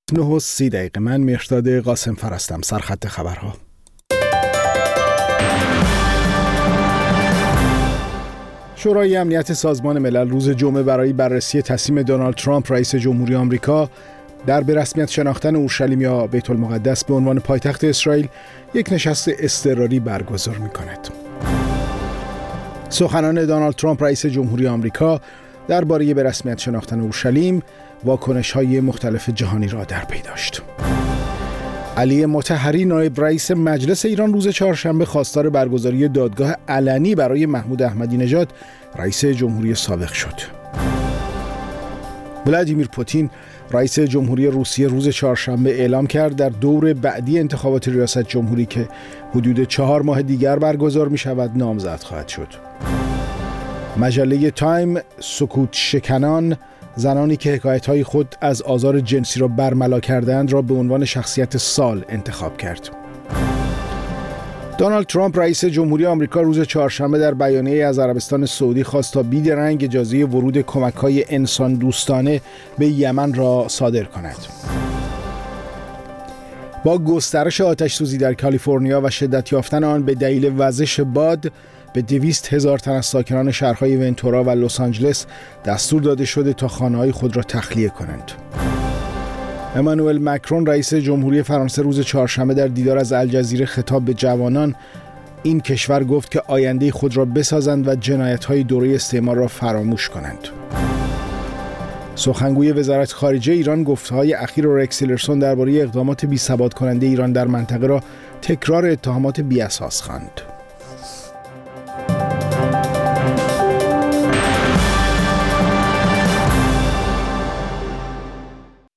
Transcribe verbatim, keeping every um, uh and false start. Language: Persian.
نه و سی دقیقه. من مهرداد قاسم فرستم. سرخط خبرها. شورای امنیت سازمان ملل روز جمعه برای بررسی تصمیم دونالد ترامپ رئیس جمهوری آمریکا در به رسمیت شناختن اورشلیم یا بیت المقدس به عنوان پایتخت اسرائیل یک نشست اضطراری برگزار می‌کند. سخنان دونالد ترامپ رئیس جمهوری آمریکا درباره به رسمیت شناختن اورشلیم واکنش‌های مختلف جهانی را در پی داشت. علی مطهری نایب رئیس مجلس ایران روز چهارشنبه خواستار برگزاری دادگاه علنی برای محمود احمدی نژاد رئیس جمهوری سابق شد. ولادیمیر پوتین رئیس جمهوری روسیه روز چهارشنبه اعلام کرد در دور بعدی انتخابات ریاست جمهوری که حدود چهار ماه دیگر برگزار می شود نامزد خواهد شد. مجله تایم سکوت شکنان، زنانی که حکایت‌های خود از آزار جنسی را برملا کردند را به عنوان شخصیت سال انتخاب کرد. دونالد ترامپ رئیس جمهوری آمریکا روز چهارشنبه در بیانیه‌ای از عربستان سعودی خواست تا بیدرنگ اجازه ورود کمک‌های انسان دوستانه به یمن را صادر کند. با گسترش آتش‌سوزی در کالیفرنیا و شدت یافتن آن به دلیل وزش باد، به دویست هزار تن از ساکنان شهرهای ونتورا و لس آنجلس دستور داده شده تا خانه‌های خود را تخلیه کنند. امانوئل مکرون رئیس جمهوری فرانسه روز چهارشنبه در دیدار از الجزیره خطاب به جوانان این کشور گفت که آینده خود را بسازند و جنایت‌های دوره استعمار را فراموش کنند. سخنگوی وزارت خارجه ایران گفته‌های اخیر رکس تیلرسون درباره اقدامات بی‌ثبات کننده ایران در منطقه را تکرار اتهامات بی‌اساس خواند.